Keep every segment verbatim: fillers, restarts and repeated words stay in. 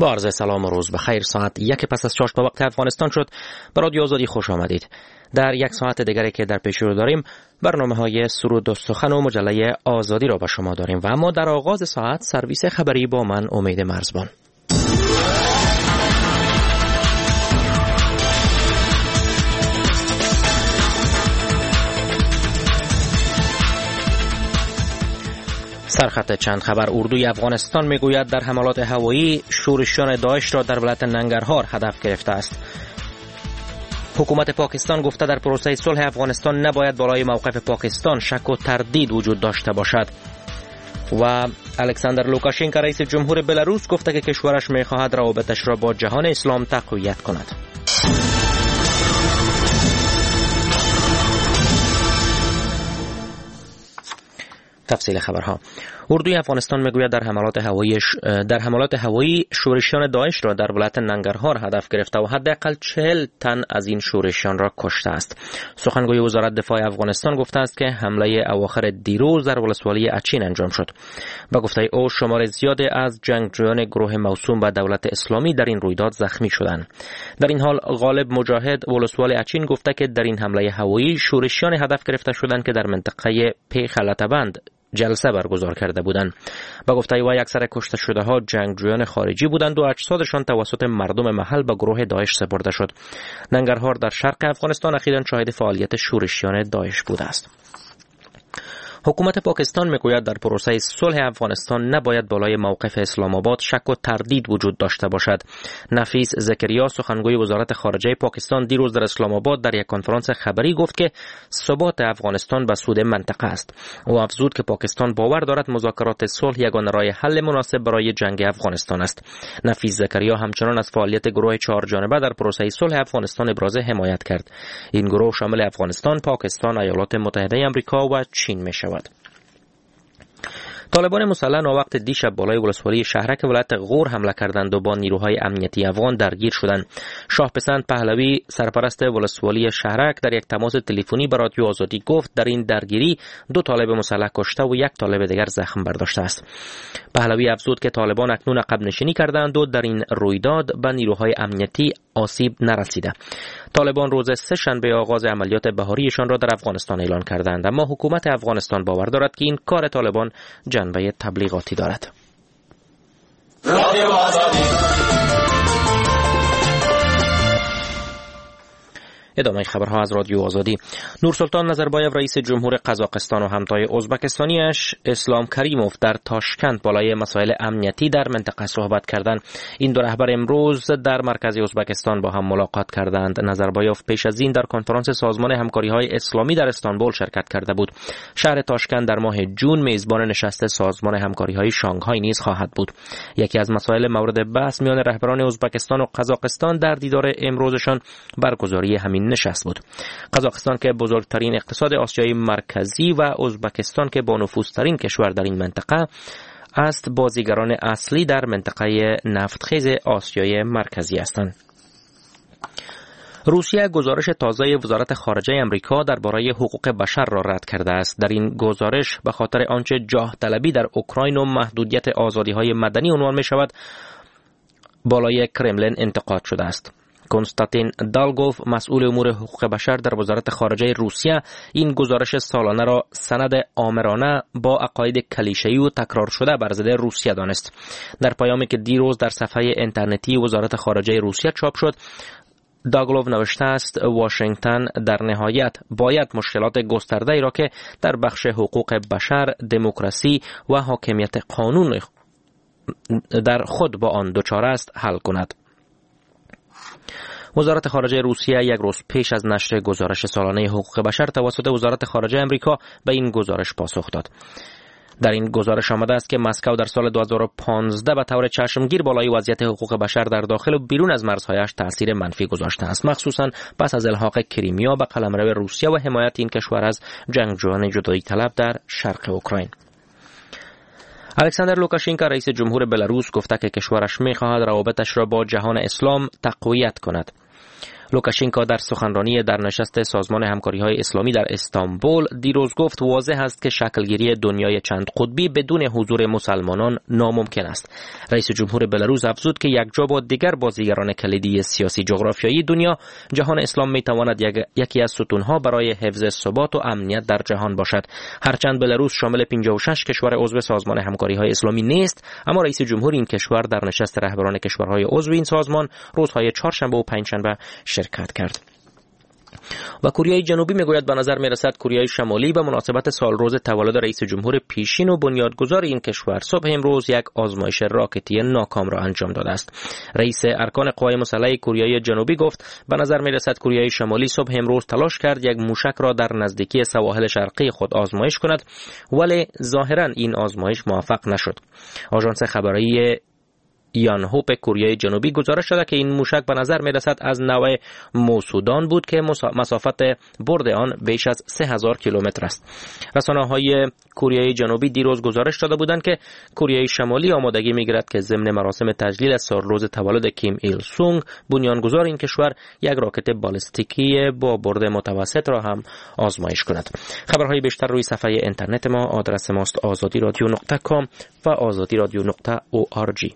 با عرض سلام و روز بخیر. ساعت یک پس از شش به وقت افغانستان شد. به رادیو آزادی خوش آمدید. در یک ساعت دیگری که در پیش رو داریم برنامه های سرود و سخن و مجله آزادی را به شما داریم و اما در آغاز ساعت سرویس خبری با من امید مرزبان. سرخط چند خبر. اردوی افغانستان میگوید در حملات هوایی شورشیان داعش را در ولایت ننگرهار هدف گرفته است. حکومت پاکستان گفته در پروسه صلح افغانستان نباید بالای موقف پاکستان شک و تردید وجود داشته باشد. و الکساندر لوکاشنکو رئیس جمهور بلاروس گفته که کشورش میخواهد روابطش را با جهان اسلام تقویت کند. تفصیل خبرها. اردوی افغانستان میگوید در حملات هوایی در حملات هوایی شورشیان داعش را در ولایت ننگرهار هدف گرفته و حداقل چهل تن از این شورشیان را کشته است. سخنگوی وزارت دفاع افغانستان گفته است که حمله اواخر دیروز در ولسوالی اچین انجام شد. با گفته او شمار زیادی از جنگجویان گروه موسوم به دولت اسلامی در این رویداد زخمی شدند. در این حال غالب مجاهد ولسوالی اچین گفته که در این حمله هوایی شورشیان هدف گرفته شدند که در منطقه پیخلتبند جلسه برگزار کرده بودند. با گفته وی اکثر کشته شده ها جنگجویان خارجی بودند و اجسادشان توسط مردم محل به گروه داعش سپرده شد. ننگرهار در شرق افغانستان اخیراً شاهد فعالیت شورشیان داعش بوده است. حکومت پاکستان میگوید در پروسه صلح افغانستان نباید بالای موقف اسلام آباد شک و تردید وجود داشته باشد. نفیس زکریا سخنگوی وزارت خارجه پاکستان دیروز در اسلام آباد در یک کنفرانس خبری گفت که ثبات افغانستان به سود منطقه است. او افزود که پاکستان باور دارد مذاکرات صلح یگانه راه حل مناسب برای جنگ افغانستان است. نفیس زکریا همچنان از فعالیت گروه چهار جانبه در پروسه صلح افغانستان ابراز حمایت کرد. این گروه شامل افغانستان، پاکستان، ایالات متحده آمریکا و چین میشود. طالبان مسلح وقت دیشب بالای ولسوالی شهرک ولایت غور حمله کردند و با نیروهای امنیتی افغان درگیر شدند. شاهپسند پهلوی سرپرست ولسوالی شهرک در یک تماس تلفنی با رادیو آزادی گفت در این درگیری دو طالب مسلح کشته و یک طالب دیگر زخم برداشته است. پهلوی افزود که طالبان اکنون عقب نشینی کردند و در این رویداد به نیروهای امنیتی آسیب نرسیده. طالبان روز سه شنبه آغاز عملیات بهاریشان را در افغانستان اعلان کردند، اما حکومت افغانستان باور دارد که این کار طالبان جنبه تبلیغاتی دارد. ادامه خبرها از رادیو آزادی. نورسلطان نظربایف رئیس جمهور قزاقستان و همتای ازبکستانیش اسلام کریموف در تاشکند بالای مسائل امنیتی در منطقه صحبت کردند. این دو رهبر امروز در مرکز ازبکستان با هم ملاقات کردند. نظربایف پیش از این در کنفرانس سازمان همکاری‌های اسلامی در استانبول شرکت کرده بود. شهر تاشکند در ماه جون میزبان نشست سازمان همکاری‌های شانگهای نیز خواهد بود. یکی از مسائل مورد بحث میان رهبران ازبکستان و قزاقستان در دیدار امروزشان برگزاری همین نشست بود. قزاقستان که بزرگترین اقتصاد آسیای مرکزی و ازبکستان که با نفوذترین کشور در این منطقه است بازیگران اصلی در منطقه نفتخیز آسیای مرکزی هستند. روسیه گزارش تازه وزارت خارجه آمریکا درباره حقوق بشر را رد کرده است. در این گزارش به خاطر آنچه جاه طلبی در اوکراین و محدودیت آزادی‌های مدنی عنوان می‌شود بالای کرملین انتقاد شده است. کنستانتین دالگوف مسئول امور حقوق بشر در وزارت خارجه روسیه این گزارش سالانه را سند آمرانه با عقاید کلیشه‌ای و تکرار شده بر ضد روسیه دانست. در پیامی که دیروز در صفحه اینترنتی وزارت خارجه روسیه چاپ شد، داگلوف نوشته است واشنگتن در نهایت باید مشکلات گسترده ای را که در بخش حقوق بشر، دموکراسی و حاکمیت قانون در خود با آن دچار است حل کند. وزارت خارجه روسیه یک روز پیش از نشر گزارش سالانه حقوق بشر توسط وزارت خارجه آمریکا به این گزارش پاسخ داد. در این گزارش آمده است که مسکو در سال دو هزار و پانزده به طور چشمگیر بالای وضعیت حقوق بشر در داخل و بیرون از مرزهایش تأثیر منفی گذاشته است، مخصوصا پس از الحاق کریمیا به قلمرو روسیه و حمایت این کشور از جنگجویان جدایی طلب در شرق اوکراین. الکساندر لوکاشنکو رئیس جمهور بلاروس گفته که کشورش می‌خواهد روابطش را با جهان اسلام تقویت کند. لوکاشنکو در سخنرانی در نشست سازمان همکاری‌های اسلامی در استانبول دیروز گفت واضح است که شکلگیری دنیای چند قطبی بدون حضور مسلمانان ناممکن است. رئیس جمهور بلاروس افزود که یکجا با دیگر بازیگران کلیدی سیاسی جغرافیایی دنیا، جهان اسلام میتواند یک، یکی از ستونها برای حفظ ثبات و امنیت در جهان باشد. هرچند بلاروس شامل پنجاه و شش کشور عضو سازمان همکاری‌های اسلامی نیست، اما رئیس جمهور این کشور در نشست رهبران کشورهای عضو این سازمان روزهای چهارشنبه و پنجشنبه شرکت کرد. و کره جنوبی میگوید به نظر میرسد کره شمالی به مناسبت سالروز تولد رئیس جمهور پیشین و بنیادگذار این کشور صبح امروز یک آزمایش راکتی ناکام را انجام داده است. رئیس ارکان قوای مسلح کره جنوبی گفت به نظر میرسد کره شمالی صبح امروز تلاش کرد یک موشک را در نزدیکی سواحل شرقی خود آزمایش کند، ولی ظاهرا این آزمایش موفق نشد. آژانس خبری یانهوپ کره جنوبی گزارش داده که این موشک به نظر می رسد از نوع موسودان بود که مسافت برد آن بیش از سه هزار کیلومتر است. رسانه‌های کره جنوبی دیروز گزارش داده بودند که کره شمالی آمادگی می گیرد که ضمن مراسم تجلیل از سالروز تولد کیم ایل سونگ، بنیانگذار این کشور، یک راکت بالستیکی با برد متوسط را هم آزمایش کند. خبرهای بیشتر روی صفحه اینترنت ما، آدرس ماست آزادی رادیو نقطه کام و آزادی رادیو نقطه او آر جی.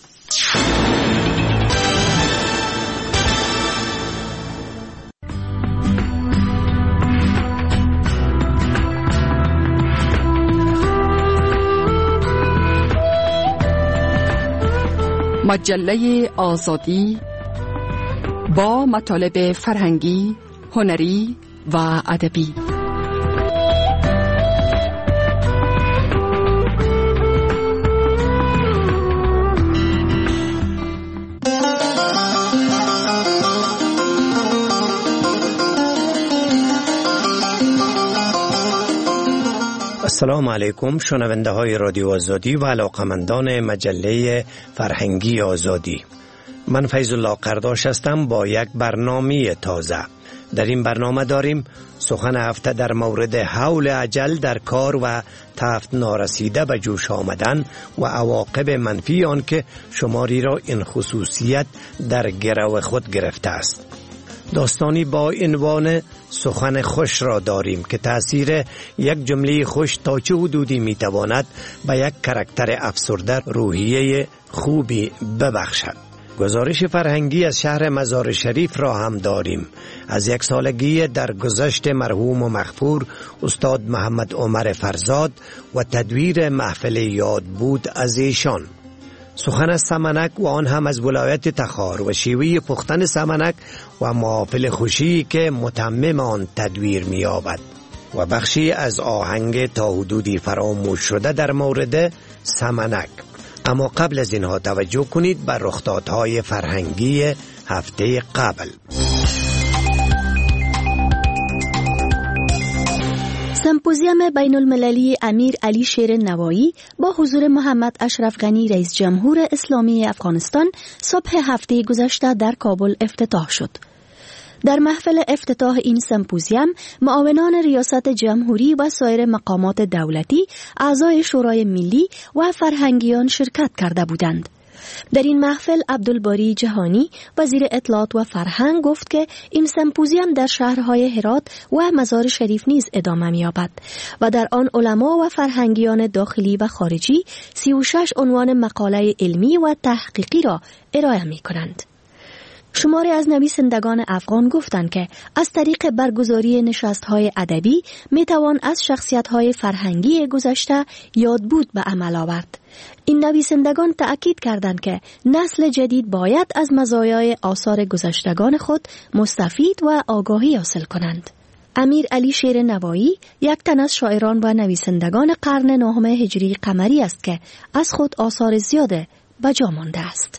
مجله آزادی با مطالب فرهنگی، هنری و ادبی. السلام علیکم شنونده های رادیو آزادی و علاقمندان مجله فرهنگی آزادی. من فیض الله قرداش هستم با یک برنامه تازه. در این برنامه داریم سخن هفته در مورد حول اجل در کار و تفت نارسیده به جوش آمدن و عواقب منفی آن که شماری را این خصوصیت در گرو خود گرفته است. داستانی با عنوان سخن خوش را داریم که تأثیر یک جمله خوش تا چه حدودی میتواند به یک کاراکتر افسرده روحیه خوبی ببخشد. گزارش فرهنگی از شهر مزار شریف را هم داریم. از یک سالگی در گذشت مرحوم و مغفور استاد محمد عمر فرزاد و تدویر محفل یاد بود از ایشان. سخن از سمنک و آن هم از ولایت تخار و شیوه پختن سمنک و محافل خوشی که متمم آن تدویر می‌یابد و بخشی از آهنگ تا حدودی فراموش شده در مورد سمنک. اما قبل از اینها توجه کنید بر رخدادهای فرهنگی هفته قبل. سمپوزیوم بین المللی امیر علی شیر نوایی با حضور محمد اشرف غنی رئیس جمهور اسلامی افغانستان صبح هفته گذشته در کابل افتتاح شد. در محفل افتتاح این سمپوزیوم معاونان ریاست جمهوری و سایر مقامات دولتی، اعضای شورای ملی و فرهنگیان شرکت کرده بودند. در این محفل عبدالباری جهانی وزیر اطلاعات و فرهنگ گفت که این سمپوزیوم در شهرهای هرات و مزار شریف نیز ادامه می‌یابد و در آن علما و فرهنگیان داخلی و خارجی سی و شش عنوان مقاله علمی و تحقیقی را ارائه می‌کنند. شماری از نویسندگان افغان گفتند که از طریق برگزاری نشست‌های ادبی می‌توان از شخصیت‌های فرهنگی گذشته یاد بود به عمل آورد. این نویسندگان تأکید کردند که نسل جدید باید از مزایای آثار گذشتگان خود مستفید و آگاهی حاصل کنند. امیر علی شیر نوایی یک تن از شاعران و نویسندگان قرن نهم هجری قمری است که از خود آثار زیاده به جا مانده است.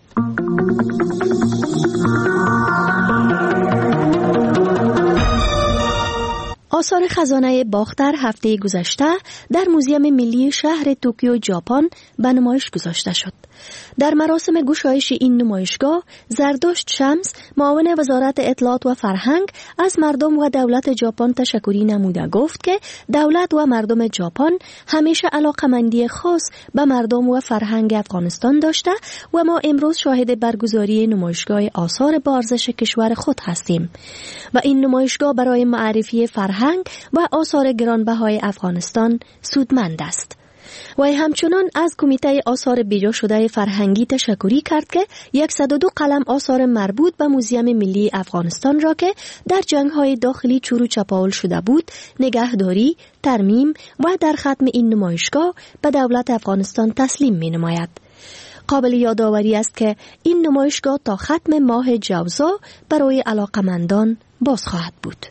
آثار خزانه باختر هفته گذشته در موزیم ملی شهر توکیو ژاپن به نمایش گذاشته شد. در مراسم گشایش این نمایشگاه، زردشت شمس، معاون وزارت اطلاعات و فرهنگ، از مردم و دولت ژاپن تشکری نموده گفت که دولت و مردم ژاپن همیشه علاقمندی خاص به مردم و فرهنگ افغانستان داشته و ما امروز شاهد برگزاری نمایشگاه آثار با ارزش کشور خود هستیم و این نمایشگاه برای معرفی فرهنگ و آثار گرانبهای افغانستان سودمند است. و همچنان از کمیته آثار بیجا شده فرهنگی تشکری کرد که صد و دو قلم آثار مربوط به موزیم ملی افغانستان را که در جنگ‌های داخلی چورو چپاول شده بود، نگهداری، ترمیم و در ختم این نمایشگاه به دولت افغانستان تسلیم می‌نماید. قابل یادآوری است که این نمایشگاه تا ختم ماه جوزا برای علاقمندان باز خواهد بود.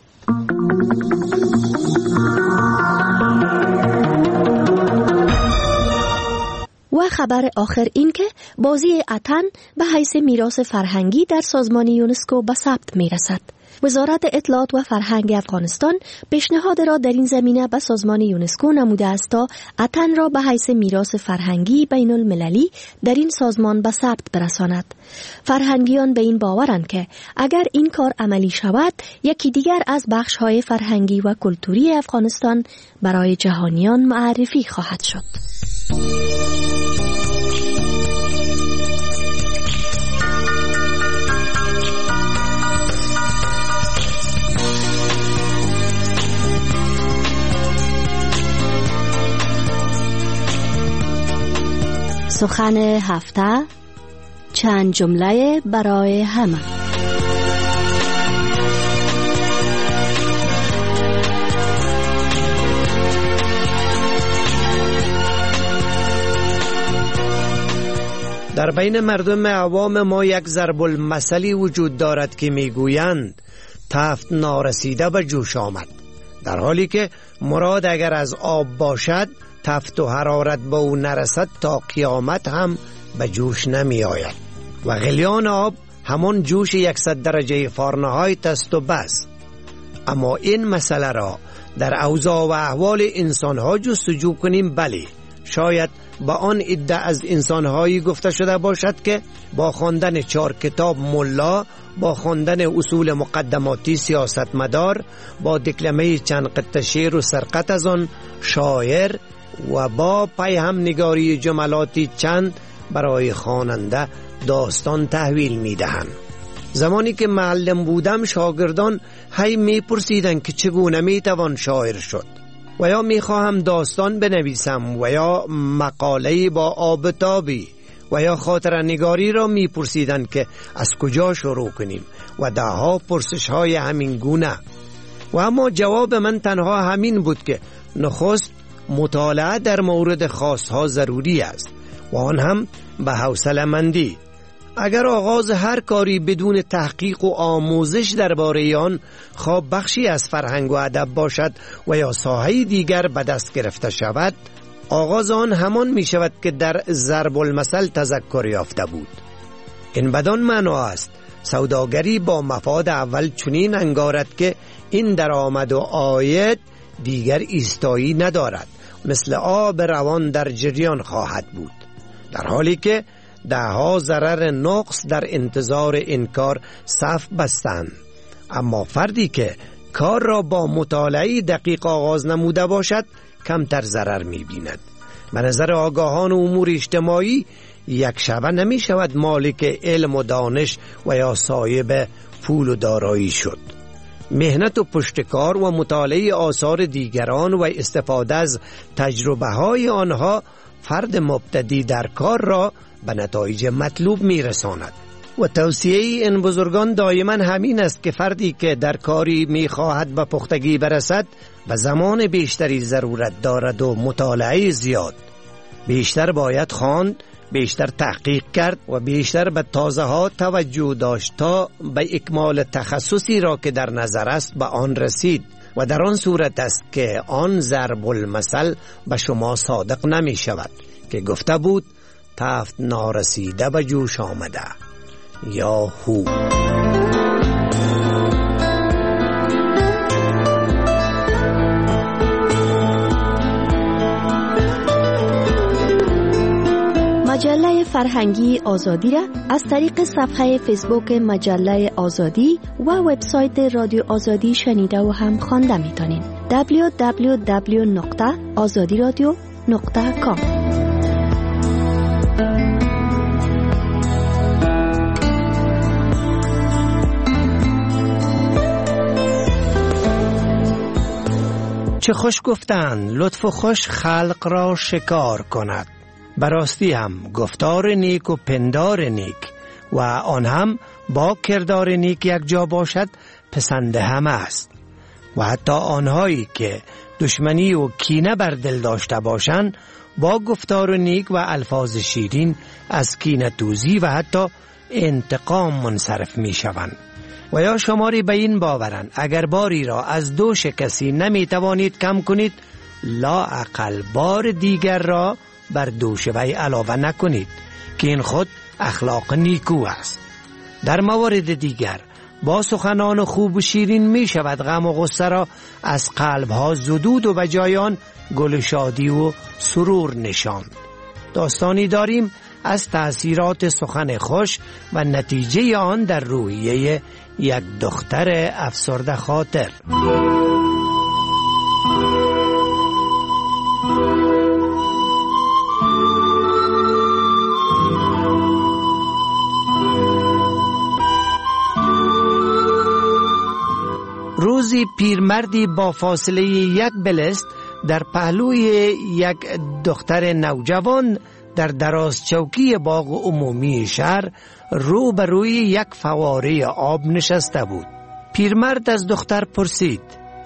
و خبر آخر این که بازی اتن به حیث میراث فرهنگی در سازمان یونسکو به ثبت می رسد. وزارت اطلاعات و فرهنگ افغانستان پیشنهاد را در این زمینه به سازمان یونسکو نموده است تا اتن را به حیث میراث فرهنگی بین المللی در این سازمان به ثبت برساند. فرهنگیان به این باورند که اگر این کار عملی شود، یکی دیگر از بخش‌های فرهنگی و کلتوری افغانستان برای جهانیان معرفی خواهد شد. سخن هفته، چند جمله برای همه. در بین مردم عوام ما یک ضرب المثلی وجود دارد که میگویند تفت نارسیده به جوش آمد، در حالی که مراد اگر از آب باشد تفت و حرارت به او نرسد تا قیامت هم به جوش نمی آید و غلیان آب همان جوش یکصد درجه فارنهایت است و بس. اما این مسئله را در اوضاع و احوال انسانها جستجو کنیم، بله، شاید با آن عده از انسانهایی گفته شده باشد که با خواندن چهار کتاب ملا، با خواندن اصول مقدماتی سیاستمدار، با دکلمه چند قطعه شعر و سرقت از آن شاعر و با پیهم نگاری جملاتی چند برای خواننده داستان تحویل می دهند. زمانی که معلم بودم شاگردان هی می پرسیدند که چگونه می توان شاعر شد و یا می خواهم داستان بنویسم و یا مقاله با آبتابی و یا خاطره نگاری را می پرسیدند که از کجا شروع کنیم و دهها پرسش های همین گونه. و اما جواب من تنها همین بود که نخست مطالعه در مورد خاصها ضروری است و آن هم به حوصله‌مندی. اگر آغاز هر کاری بدون تحقیق و آموزش درباره آن خواب بخشی از فرهنگ و ادب باشد و یا ساحه دیگر به دست گرفته شود، آغاز آن همان می شود که در ضرب المثل تذکر یافته بود. این بدان معنا است سوداگری با مفاد اول چنین انگارد که این درآمد و عاید دیگر ایستایی ندارد، مثل آب روان در جریان خواهد بود، در حالی که دهها ضرر نقص در انتظار این کار صف بستند. اما فردی که کار را با مطالعه دقیق آغاز نموده باشد کمتر ضرر می بیند. به نظر آگاهان امور اجتماعی یک شبه نمی شود مالک علم و دانش و یا صاحب پول و دارایی شد. مهنت و پشتکار و مطالعه آثار دیگران و استفاده از تجربه های آنها فرد مبتدی در کار را به نتایج مطلوب می رساند. و توصیه این بزرگان دائما همین است که فردی که در کاری می خواهد به پختگی برسد و زمان بیشتری ضرورت دارد و مطالعه زیاد. بیشتر باید خواند، بیشتر تحقیق کرد و بیشتر به تازه ها توجه داشت تا به اکمال تخصصی را که در نظر است به آن رسید و در آن صورت است که آن ضرب المثل به شما صادق نمی شود که گفته بود تفت نارسیده به جوش آمده یا هو. مجله مجله فرهنگی آزادی را از طریق صفحه فیسبوک مجله آزادی و وبسایت رادیو آزادی شنیده و هم خوانده میتونین. دبلیو دبلیو دبلیو نقطه آزادی رادیو نقطه کام. چه خوش گفتند لطف و خوش خلق را شکار کند. براستی هم گفتار نیک و پندار نیک و آن هم با کردار نیک یک جا باشد پسند همه است. و حتی آنهایی که دشمنی و کینه بر دل داشته باشند با گفتار نیک و الفاظ شیرین از کینه توزی و حتی انتقام منصرف می شوند. و یا شماری به این باورند اگر باری را از دوش کسی نمی توانید کم کنید، لااقل بار دیگر را بر دوش وی علاوه نکنید که این خود اخلاق نیکو است. در موارد دیگر با سخنان خوب و شیرین می شود غم و غصه را از قلبها زدود و به جای آن گل شادی و سرور نشاند. داستانی داریم از تأثیرات سخن خوش و نتیجه آن در روحیه یک دختر افسرده خاطر. روزی پیرمردی با فاصله یک بلست در پهلوی یک دختر نوجوان در دراز چوکی باغ عمومی شهر رو به روی یک فواره آب نشسته بود. پیرمرد از دختر پرسید: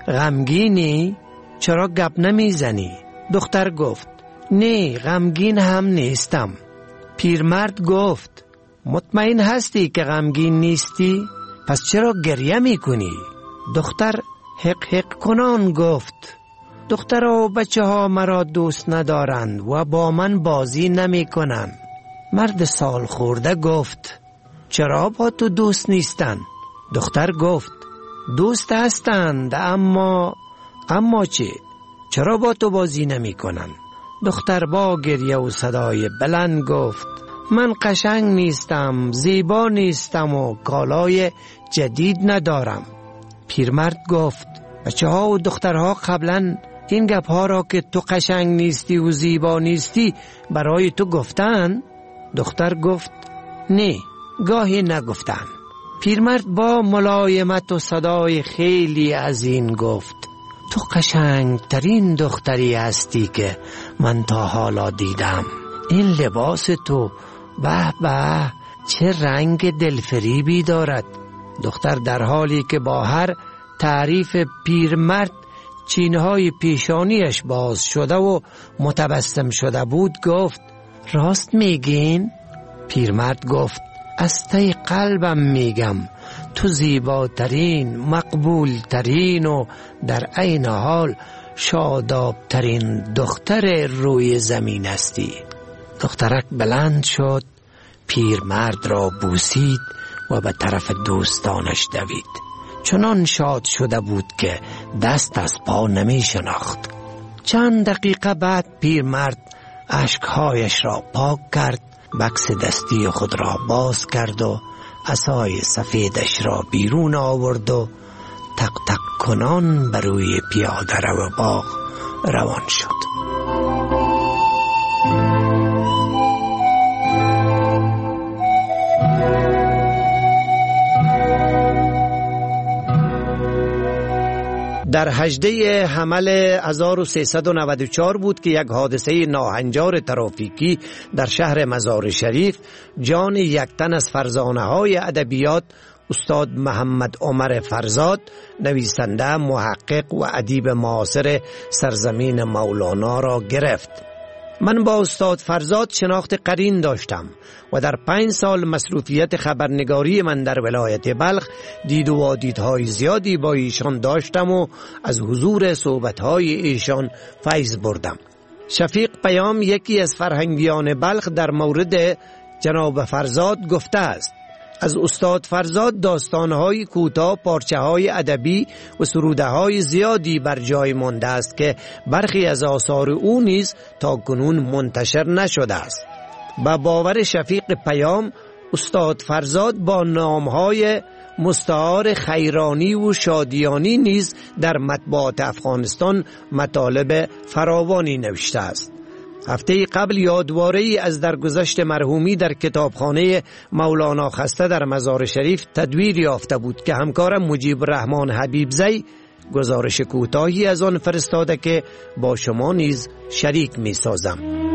غمگینی؟ چرا گپ نمیزنی؟ دختر گفت: نه، غمگین هم نیستم. پیرمرد گفت: مطمئن هستی که غمگین نیستی؟ پس چرا گریه میکنی؟ دختر حق حق کنان گفت: دختر و بچه ها مرا دوست ندارند و با من بازی نمی کنند. مرد سال خورده گفت: چرا با تو دوست نیستند؟ دختر گفت: دوست هستند اما اما چه؟ چرا با تو بازی نمی کنند؟ دختر با گریه و صدای بلند گفت: من قشنگ نیستم، زیبا نیستم و کالای جدید ندارم. پیرمرد گفت: بچه ها و دخترها قبلا این گپ ها را که تو قشنگ نیستی و زیبا نیستی برای تو گفتن؟ دختر گفت: نه، گاهی نگفتن. پیرمرد با ملایمت و صدای خیلی عظیم گفت: تو قشنگ ترین دختری هستی که من تا حالا دیدم. این لباس تو به به چه رنگ دلفریبی دارد. دختر در حالی که با هر تعریف پیرمرد چینهای پیشانیش باز شده و متبسم شده بود گفت: راست میگین؟ پیرمرد گفت: از ته قلبم میگم تو زیباترین، مقبولترین و در عین حال شادابترین دختر روی زمین هستی. دخترک بلند شد، پیرمرد را بوسید و به طرف دوستانش دوید. چنان شاد شده بود که دست از پا نمی شناخت. چند دقیقه بعد پیرمرد اشکهایش را پاک کرد، بکس دستی خود را باز کرد و عصای سفیدش را بیرون آورد و تق تق کنان بر روی پیاده رو باغ روان شد. در هجده حمل هزار و سیصد و نود و چهار بود که یک حادثه ناهنجار ترافیکی در شهر مزار شریف جان یک تن از فرزانه های ادبیات استاد محمد عمر فرزاد، نویسنده، محقق و ادیب معاصر سرزمین مولانا را گرفت. من با استاد فرزاد شناخت قرین داشتم و در پنج سال مصروفیت خبرنگاری من در ولایت بلخ دید و وادیدهای زیادی با ایشان داشتم و از حضور صحبتهای ایشان فیض بردم. شفیق پیام، یکی از فرهنگیان بلخ، در مورد جناب فرزاد گفته است: از استاد فرزاد داستانهای کوتاه، پارچه‌های ادبی و سروده‌های زیادی بر جای مانده است که برخی از آثار او نیز تا کنون منتشر نشده است. به باور شفیق پیام، استاد فرزاد با نامهای مستعار خیرانی و شادیانی نیز در مطبوعات افغانستان مطالب فراوانی نوشته است. هفته قبل یادواره‌ای از درگذشت مرحومی در کتابخانه مولانا خسته در مزار شریف تدویر یافته بود که همکارم مجیب الرحمن حبیبزی گزارش کوتاهی از آن فرستاده که با شما نیز شریک می سازم.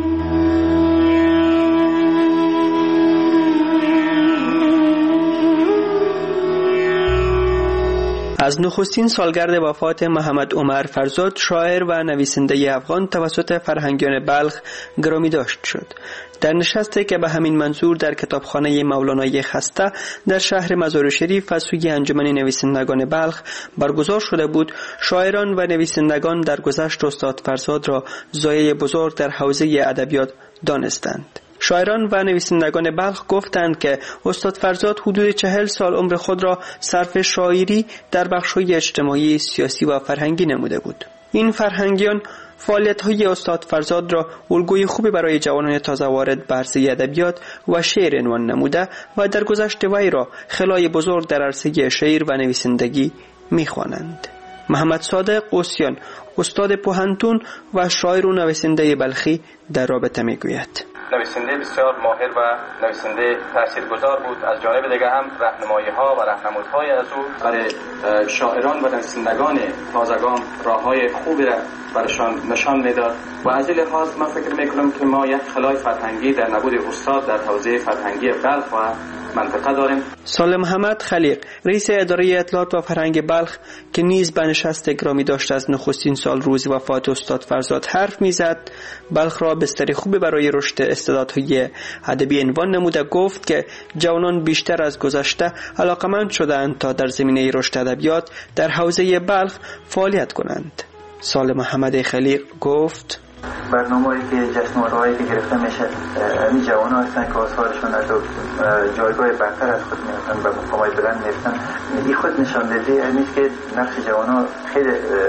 از نخستین سالگرد وفات محمد عمر فرزاد، شاعر و نویسنده افغان، توسط فرهنگیان بلخ گرامی داشت شد. در نشستی که به همین منظور در کتابخانه مولانای خسته در شهر مزار شریف و سوی انجمن نویسندگان بلخ برگزار شده بود، شاعران و نویسندگان در گذشت استاد فرزاد را زایه بزرگ در حوزه ادبیات دانستند. شاعران و نویسندگان بلخ گفتند که استاد فرزاد حدود چهل سال عمر خود را صرف شاعری در بخش‌های اجتماعی، سیاسی و فرهنگی نموده بود. این فرهنگیان فعالیت‌های استاد فرزاد را الگوی خوبی برای جوانان تازه وارد به عرصه ادبیات و شعر عنوان نموده و در گذشت وی را خلای بزرگ در عرصه شعر و نویسندگی می‌خوانند. محمد صادق اوسیان، استاد پوهنتون و شاعر و نویسنده بلخی، در رابطه می‌گوید: نویسنده بسیار ماهر و نویسنده تاثیرگذار بود. از جانب دیگر هم راهنمایی‌ها و راهنمودهای از او برای شاعران و نویسندگان تازگان راه‌های خوبی را برشان نشان میداد و از این لحاظ من فکر میکنم که ما یک خلای فرهنگی در نبود استاد در حوزه فرهنگی بلخ و منطقه داریم. سالم محمد خلیق، رئیس اداره اطلاعات و فرهنگ بلخ، که نیز به نشست گرامی داشت از نخستین سال روز وفات استاد فرزاد حرف میزد، بلخ را بستر خوبی برای رشد استعدادهای ادبی عنوان نموده، گفت که جوانان بیشتر از گذشته علاقمند شدند تا در زمینه رشد ادبیات در حوزه بلخ فعالیت کنند. سالم محمد خلیق گفت: برنامه‌ای که جشنواره‌هایی که گرفته میشه، این جوان‌ها هستن که آثارشون از جایگاه برتر از خود میرسن، به مقام‌های بلند میرسن. این خود نشان دهنده اینه که نقش جوان‌ها خیلی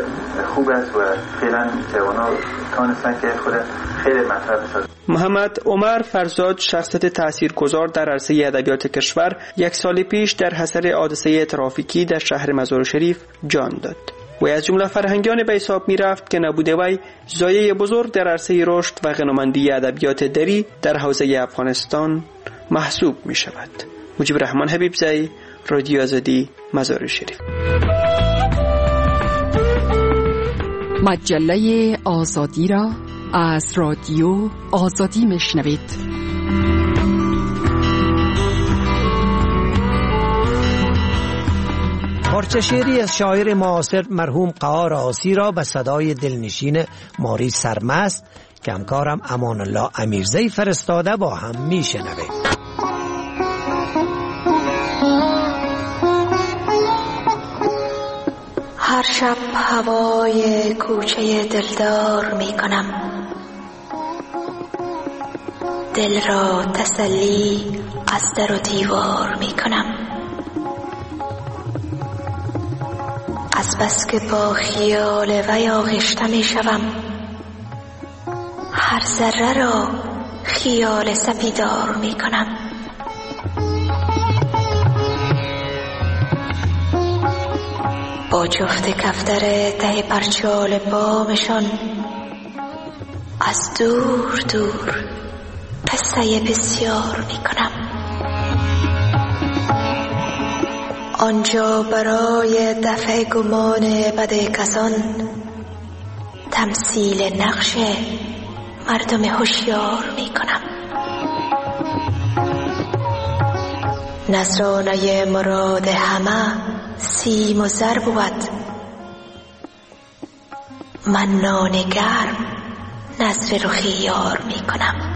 خوب است و فعلا جوان‌ها تونستن که خود خیلی مطرح بسازن. محمد عمر فرزاد، شخصیت تاثیرگذار در عرصه ادبیات کشور، یک سال پیش در اثر حادثه ترافیکی در شهر مزار شریف جان داد. و از جمله فرهنگیان به حساب می رفت که نبوده وی زایه بزرگ در عرصه رشد و غنامندی ادبیات دری در حوزه افغانستان محسوب می شود. مجیب الرحمن حبیبزی، رادیو آزادی، مزار شریف. مجله آزادی را از رادیو آزادی می شنوید. پارچه شعری از شاعر معاصر مرحوم قهار آسی را به صدای دلنشین ماری سرمست که همکارم امان الله امیرزی فرستاده با هم میشنویم. هر شب هوای کوچه دلدار می کنم، دل را تسلی از در و دیوار می کنم. از بس که با خیال وی آغشته می شوم، هر ذره را خیال سپیدار می کنم. با جفت کفتر ته پرچال بامشان از دور دور قصه بسیار می کنم. آنجا برای دفع گمان بد کسان تمثیل نقش مردم هوشیار می کنم. نذرانه مراد همه سیم و زر بود، من نان گرم نذر رخی یار می کنم.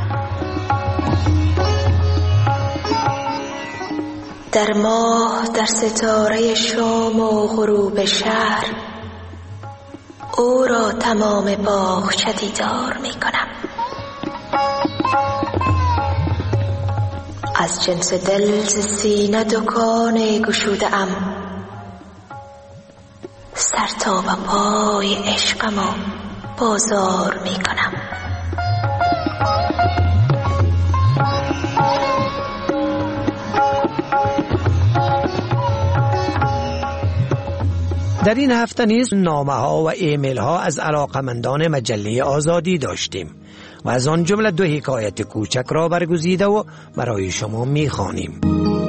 در ماه، در ستاره شام و غروب شهر، او را تمام باغچه دیدار می کنم. از جنس دل ز سینه دکان گشوده ام، سر تا به پای عشقم و بازار می کنم. در این هفته نیز نامه ها و ایمیل ها از علاقمندان مجله آزادی داشتیم و از آن جمله دو حکایت کوچک را برگزیده و برای شما می‌خوانیم.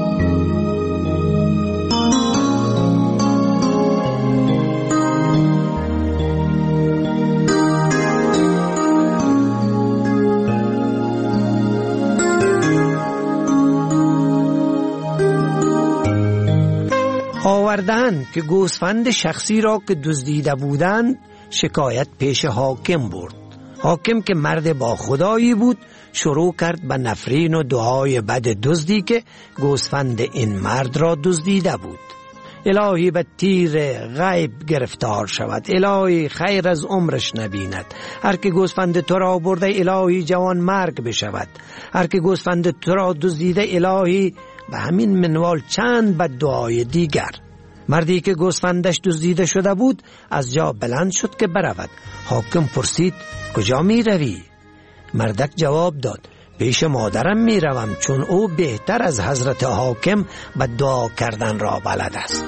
آوردن که گوسفند شخصی را که دزدیده بودند شکایت پیش حاکم برد. حاکم که مرد با خدایی بود شروع کرد به نفرین و دعای بد دزدی که گوسفند این مرد را دزدیده بود. الهی به تیر غیب گرفتار شود، الهی خیر از عمرش نبیند. هر که گوسفند تو را برده الهی جوان مرگ بشود. هر که گوسفند تو را دزدیده الهی به همین منوال چند بد دعای دیگر. مردی که گوسفندش دزدیده شده بود از جا بلند شد که برود. حاکم پرسید کجا می روی؟ مردک جواب داد پیش مادرم می روم، چون او بهتر از حضرت حاکم به دعا کردن را بلد است.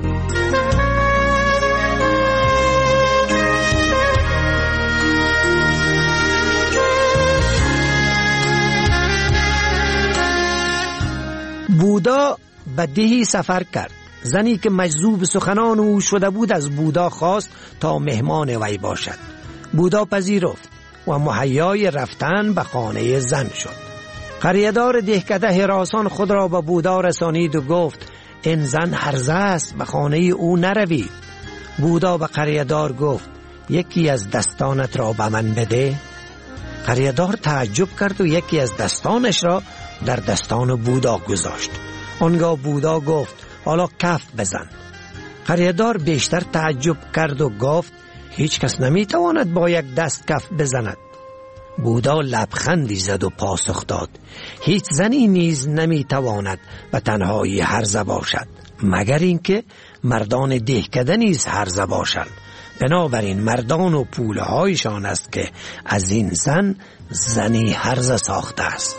بودا به دهی سفر کرد. زنی که مجذوب سخنان او شده بود از بودا خواست تا مهمان وی باشد. بودا پذیرفت و مهیای رفتن به خانه زن شد. قریه‌دار دهکده هراسان خود را به بودا رسانید و گفت این زن هرزه است، به خانه او نروید. بودا به قریه‌دار گفت یکی از دستانت را به من بده. قریه‌دار تعجب کرد و یکی از دستانش را در دستان بودا گذاشت. آنگاه بودا گفت حالا کف بزن. قریه‌دار بیشتر تعجب کرد و گفت هیچ کس نمیتواند با یک دست کف بزند. بودا لبخندی زد و پاسخ داد هیچ زنی نیز نمیتواند به تنهایی هرزه باشد مگر اینکه مردان دهکده نیز هرزه باشند. بنابراین مردان و پوله هایشان است که از این زن زنی هرزه ساخته است.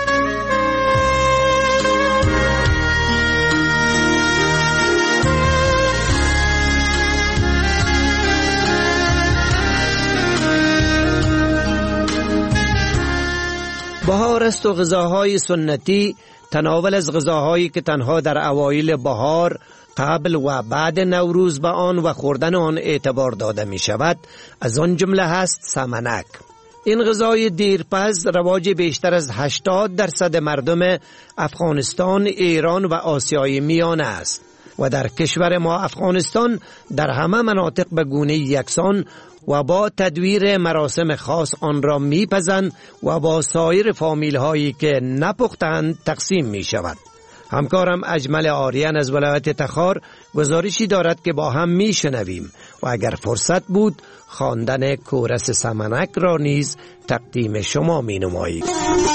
بهار است و غذاهای سنتی تناول از غذاهایی که تنها در اوایل بهار قبل و بعد نوروز به آن و خوردن آن اعتبار داده می شود. از آن جمله هست سمنک. این غذای دیرپز رواج بیشتر از هشتاد درصد مردم افغانستان، ایران و آسیای میانه است و در کشور ما افغانستان در همه مناطق به گونه یکسان و با تدویر مراسم خاص آن را میپزند و با سایر فامیل هایی که نپختند تقسیم می شود. همکارم اجمل آریان از ولایت تخار گزارشی دارد که با هم می شنویم و اگر فرصت بود خواندن کورس سمنک را نیز تقدیم شما می نماییم.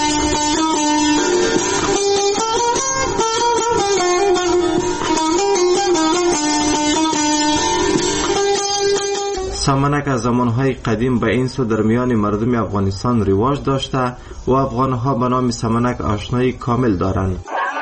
سمنک از زمانهای قدیم به این سو در میان مردم افغانستان رواج داشته و افغانها به نام سمنک آشنایی کامل دارند.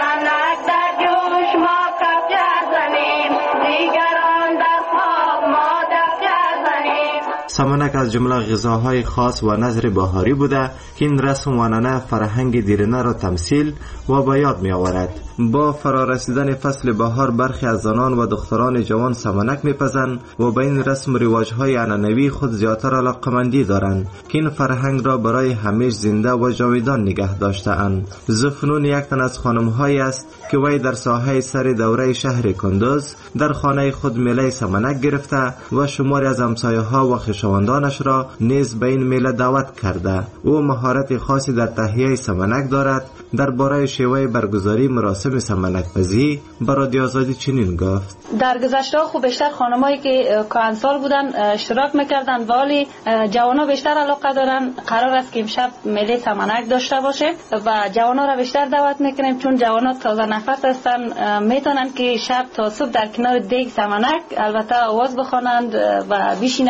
سمنک از جمله غذاهای خاص و نظر بهاری بوده که این رسم و ننه فرهنگ دیرینه را تمثیل و به یاد می آورد. با فرارسیدن فصل بهار برخی از زنان و دختران جوان سمنک میپزند و به این رسم رواجهای عنعنوی خود زیادتر علاقمندی دارند که این فرهنگ را برای همیش زنده و جاودان نگه داشته‌اند. زفنون یک تن از خانم‌هایی است که وی در ساحه سر دوره شهر کندوز در خانه خود میله سمنک گرفته و شماری از همسایه‌ها و خویشاوندانش را نیز به این میله دعوت کرده. او مهارت خاصی در تهیه سمنک دارد. درباره شیوه برگزاری مراسم سمنک پزی به رادیو آزادی چنین گفت: در گذشته خب بیشتر خانمایی که کهنسال بودن اشتراک میکردن، ولی جوانا بیشتر علاقه دارن. قرار است که امشب میله سمنک داشته باشه و جوانا را بیشتر دعوت میکنیم، چون جوانا تازه نفس هستن، میتونن که شب تا صبح در کنار دیگ سمنک البته آواز بخوانند و بشینند.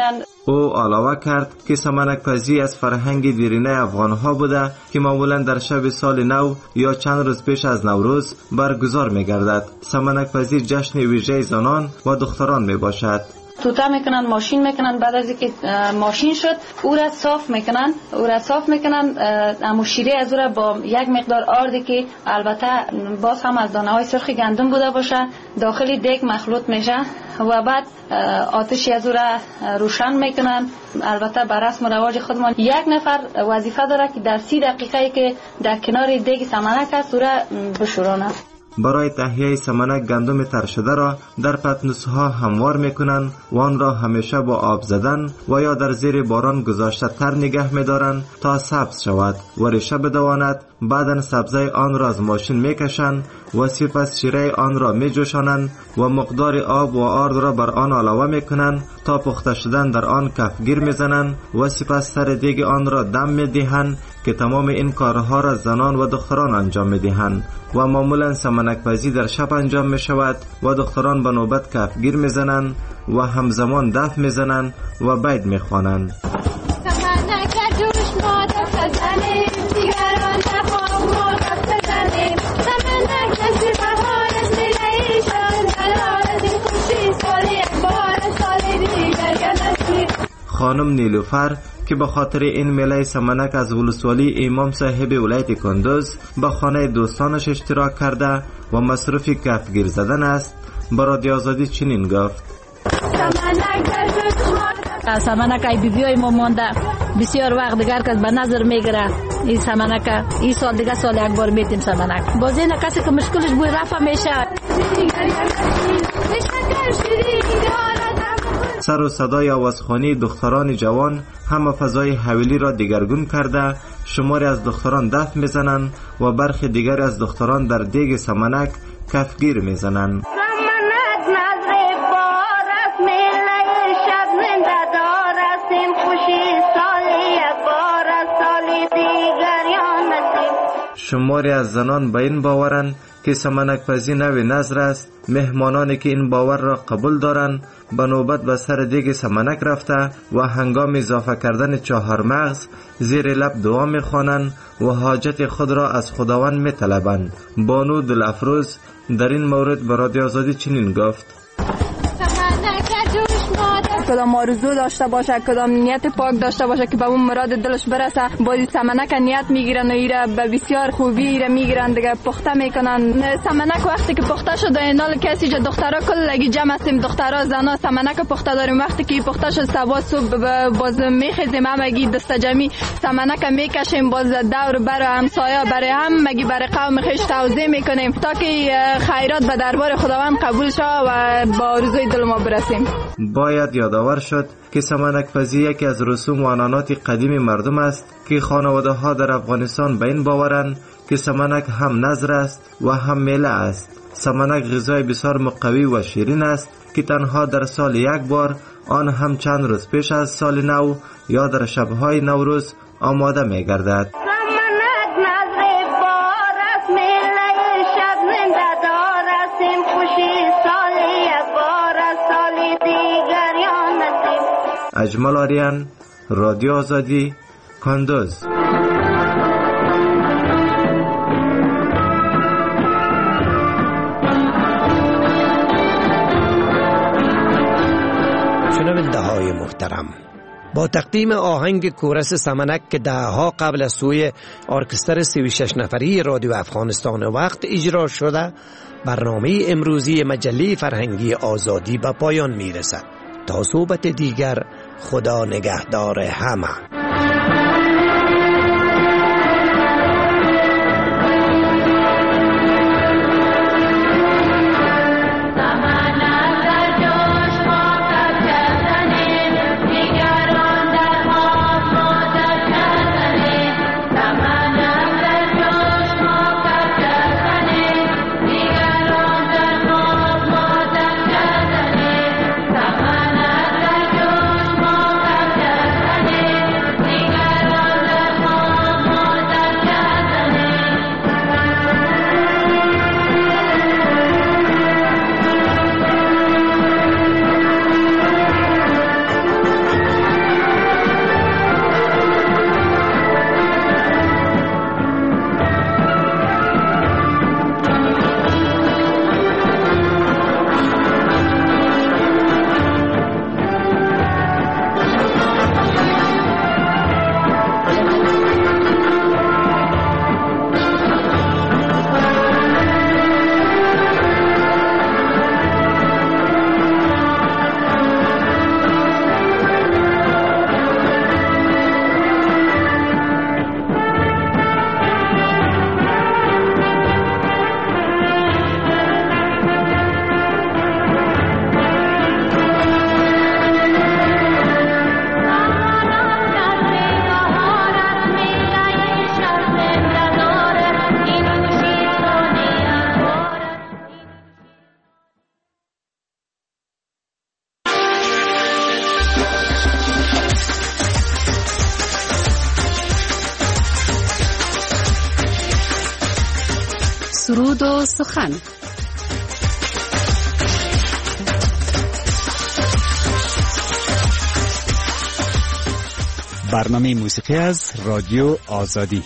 او علاوه کرد که سمنک پزی از فرهنگ دیرینه افغانها بوده که معمولا در شب سال نو یا چند روز پیش از نوروز برگزار می گردد. سمنک پزی جشن ویژه زنان و دختران می باشد. توتا میکنن، ماشین میکنن، بعد از اینکه ماشین شد او را صاف میکنن او را صاف میکنن امو شیره از او را با یک مقدار آردی که البته باز هم از دانه های سرخ گندم بوده باشه داخل دیگ مخلوط میشه و بعد آتشی از او را روشن میکنن. البته بر رسم و رواج خودمان یک نفر وظیفه داره که در سی دقیقه که در کنار دیگ سمنک است او را بشورانه. برای تهیه سمنک گندم تر شده را در پتنوس‌ها هموار میکنند و آن را همیشه با آب زدن و یا در زیر باران گذاشته تر نگه میدارند تا سبز شود و ریشه بدواند. بعداً سبزه آن را از ماشین میکشند و سپس شیره آن را میجوشانند و مقدار آب و آرد را بر آن علاوه میکنند تا پخته شدن در آن کفگیر میزنند و سپس سر دیگ آن را دم میدهند که تمام این کارها را زنان و دختران انجام میدهند و معمولا سمنک پزی در شب انجام می شود و دختران به نوبت کفگیر میزنند و همزمان دف میزنند و بیت میخوانند. خانم نیلوفر که به خاطر این میله سمنک از ولسوالی امام صاحب ولایت کندوز به خانه دوستانش اشتراک کرده و مصروف کفگیر زدن است، به رادیو آزادی چنین گفت: سمنک ای بی بیای ما مانده بسیار وقت دیگر که به نظر میگیره این سمنک این سال دیگه سال یک بار میتیم سمنک باز این کسی که مشکلش بوی رفع میشه. سر و صدای آوازخوانی دختران جوان همه فضای حویلی را دگرگون کرده. شماری از دختران دف میزنند و برخی دیگر از دختران در دیگ سمنک کفگیر میزنند. شماری از زنان به این باورند که سمنک پزی نوی نظر است. مهمانانی که این باور را قبول دارند به نوبت به سر دیگ سمنک رفته و هنگام اضافه کردن چهار مغز زیر لب دعا میخوانند و حاجت خود را از خداوند میطلبند. بانو دلافروز در این مورد به رادیو آزادی چنین گفت: کدام آرزو داشته باشه، کدام نیت پاک داشته باشه که به اون مراد دلش برسه، با سمنک نیت میگیرن و ایره به بسیار خوبی ایره میگیرن دیگه پخته میکنن. سمنک وقتی که پخته شده اینال کسی جو دخترا کلگی جمع هستیم، دخترا زنا سمنک پخته داریم. وقتی که پخته شد سبا صبح باز میخیزیم همگی دست جمعی سمنک میکشیم، باز دور برای همسایه برای هم مگی برای قوم خویش توزیع میکنیم تا که خیرات به دربار خداوند قبول شه و با آرزوی دل ما برسیم. باید یادآور شد که سمنک پزی یکی از رسوم و عنعنات قدیم مردم است که خانواده ها در افغانستان به این باورند که سمنک هم نظر است و هم میله است. سمنک غذای بسیار مقوی و شیرین است که تنها در سال یک بار، آن هم چند روز پیش از سال نو یا در شبهای نوروز آماده می گردد. اجمل آریان، رادیو آزادی، کندوز. شنونده های محترم، با تقدیم آهنگ کورس سمنک که دهها قبل از سوی ارکستر سی و شش نفری رادیو افغانستان وقت اجرا شده، برنامه امروزی مجله فرهنگی آزادی به پایان می رسد. تا صحبت دیگر، خدا نگهدار همه. درود و سخن. برنامه موسیقی از رادیو آزادی.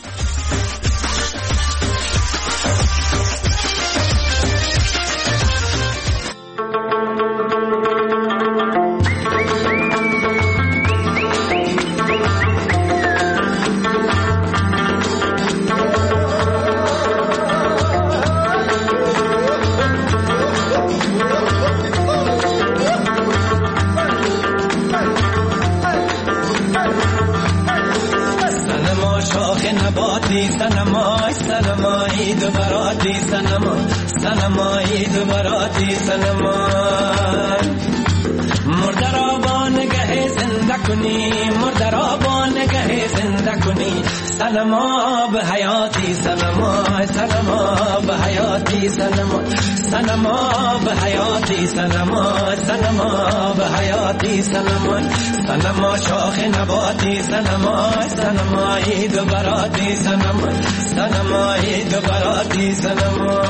سنمای سنمای دوبراتی سنما سنمای دوبراتی سنمای مرده را با نگه زنده کنی مرده را با نگه زنده کنی سنما به حیاتی سنما سنما به حیاتی سنما سنما به حیاتی سنما سنما به حیاتی سنما سنما شاخ نباتی سنما سنمای دوبراتی سنما سنمای دوبراتی سنما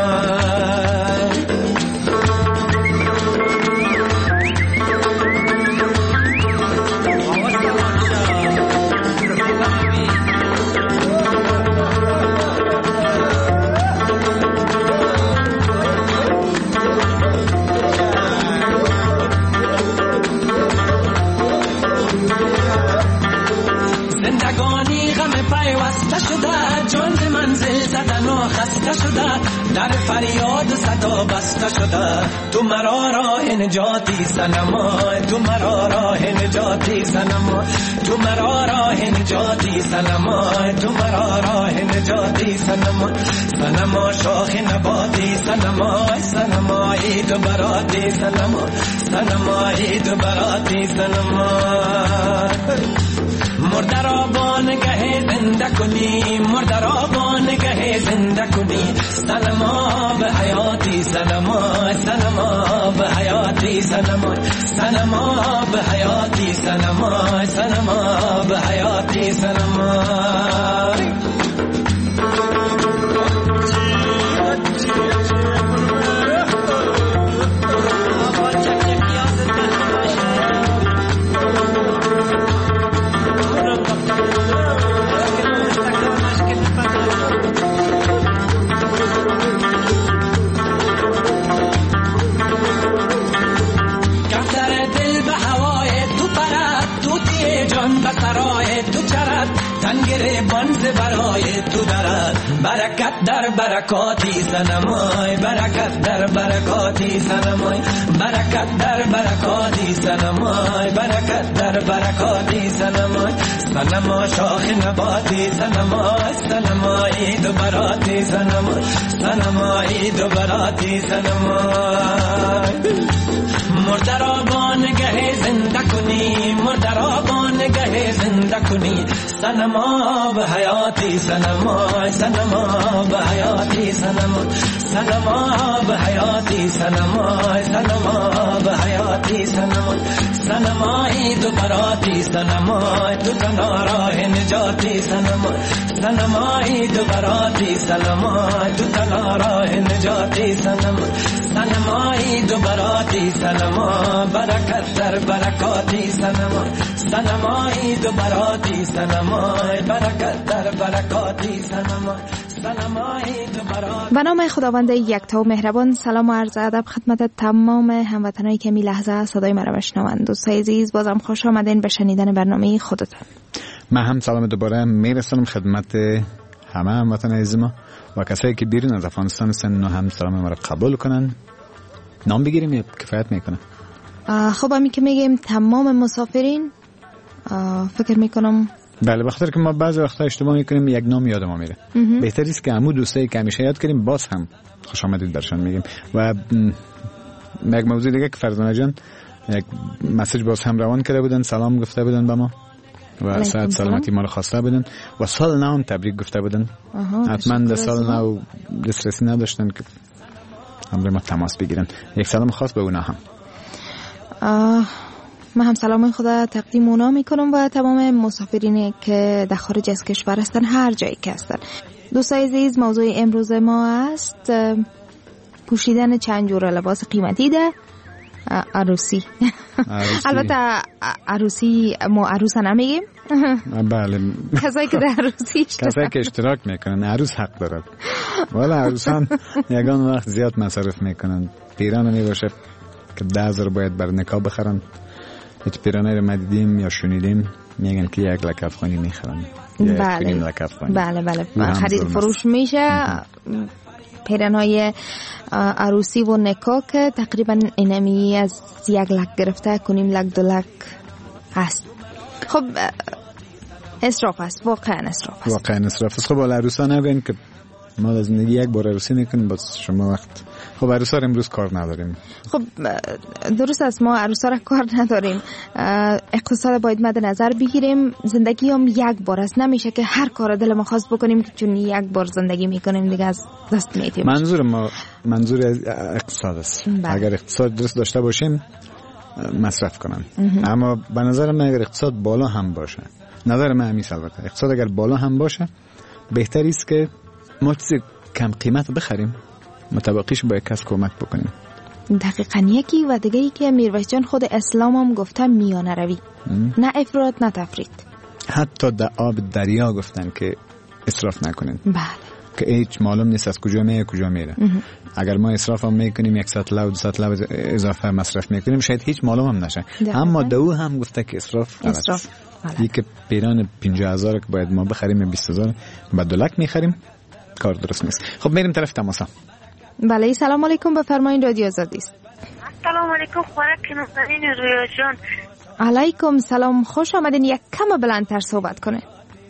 خسته شده در فریاد صدا بسته شده تو مرا راه نجاتی سنما تو مرا راه نجاتی سنما تو مرا راه نجاتی سنما تو مرا راه نجاتی سنما سنما شاخ نباتی سنما سنمایی تو براتی سنما سنمایی تو براتی سنما مرده را با نگه زنده کنی مرده را با نگه زنده کنی سنما به حیاتی سنما سنما به حیاتی سنما سنما به حیاتی سنما سنما به حیاتی سنما بانز برای تو درد برکت در برکاتی سنمای برکت در برکاتی سنمای برکت در برکاتی سنمای برکت در برکاتی سنمای سنما شاخ نباتی سنمای سنمای دوبراتی سنمای سنمای دوبراتی سنمای مرده را با نگه زنده کنی مرده را با نگه زنده کنی سنما به حیاتی سنما سنما به حیاتی سنما سنما به حیاتی سنما سنما به حیاتی سنما سنمای دوبراتی سنما تو تنها راه نجاتی سنما سنمای دوبراتی سنما تو تنها راه نجاتی سنما سنمای دوبراتی سنما برکت در برکاتی سنما سنمای دوبراتی سنما برکت در برکاتی سنما سنمای دوبراتی. به نام خداوند یکتا و مهربان. سلام و عرض ادب خدمت تمام هموطنایی که می لحظه صدای مرا بشنوند. دوستای عزیز بازم خوش آمدین به شنیدن برنامه خودتان. من هم سلام دوباره میرسونم خدمت همه هموطن عزیز ما و کسایی که بیرون از افغانستان هستن هم سلام ما را قبول کنن. نام بگیریم یا کفایت میکنه؟ خب همین که میگیم تمام مسافرین فکر میکنم بله، بخاطر که ما بعضی وقتا اشتباه میکنیم یک نام یاد ما میره. بهتر است که همون دوستایی که همیشه یاد کنیم باز هم خوش آمدید برشان میگیم. و یک موضوع دیگه که فرزانه جان یک مسیج باز هم روان کرده بودن، سلام گفته بودن به ما و صحت سلامتی ما رو خواسته بودن و سال نو هم تبریک گفته بودن. حتما در سال نو دسترسی نداشتن که همراه ما تماس بگیرن. یک سلام خاص به اونا هم. من هم سلام خدا تقدیم اونا میکنم و تمام مسافرینی که در خارج از کشور هستن هر جایی که هستن. دوستای عزیز، موضوع امروز ما است پوشیدن چند جور لباس قیمتی در عروسی. البته عروسی ما عروس نمیگیم. بله. کسایی که در عروسی کسایی که اشتراک میکنن عروس حق دارد. ولی عروسان یگان وقت زیاد مصرف میکنن. پیران میباشه که ده هزار باید بر نکاح بخرن. هیچ پیرانه رو مدیدیم یا شنیدیم میگن که یک لکف خانی میخرن. بله بله بله خرید فروش میشه. پیرنهای عروسی و نکاح که تقریبا اینمی از یک لک گرفته کنیم لک دو لک هست. خب اسراف است، واقعا اسراف است. واقعا اسراف است. خب عروسا نگوین که ما از زندگی یک بار عروسی نکنیم باز شما وقت. خب عروسا امروز کار نداریم. خب درست است، ما عروسا را کار نداریم. اقتصاد باید مد نظر بگیریم. زندگی هم یک بار است، نمیشه که هر کار دل ما خواست بکنیم که چون یک بار زندگی میکنیم دیگه از دست میدیم. منظور ما منظور اقتصاد است. بله. اگر اقتصاد درست داشته باشیم مصرف کنن. اما به نظر من اگر اقتصاد بالا هم باشه، نظر من همیشه البته اقتصاد اگر بالا هم باشه بهتر است که ما چیز کم قیمت بخریم متبقیش با یک کس کمک بکنیم. دقیقاً. یکی و دیگه ای که میرویس جان خود اسلام هم گفته میانه روی، نه افراط نه تفرید. حتی در آب دریا گفتن که اسراف نکنین. بله. که هیچ معلوم نیست از کجا میاد کجا میره. اگر ما اسراف هم میکنیم صد لب صد لب اضافه مصرف میکنیم شاید هیچ معلوم هم نشه. اما دو هم گفته که اسراف غلط است. یک پیران پنجاه هزار که باید ما بخریم بیست هزار بعد دلک میخریم کار درست نیست. خب میریم طرف تماسا. بله سلام علیکم، بفرمایید رادیو آزادی است. سلام علیکم خوراک نازنین رویا جان. علیکم سلام، خوش آمدین. یک کم بلندتر صحبت کنه.